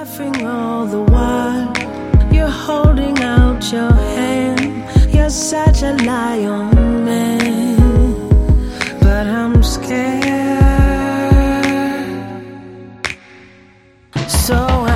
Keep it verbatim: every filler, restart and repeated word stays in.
laughing all the while. You're holding out your hand. You're such a lion man, but I'm scared. So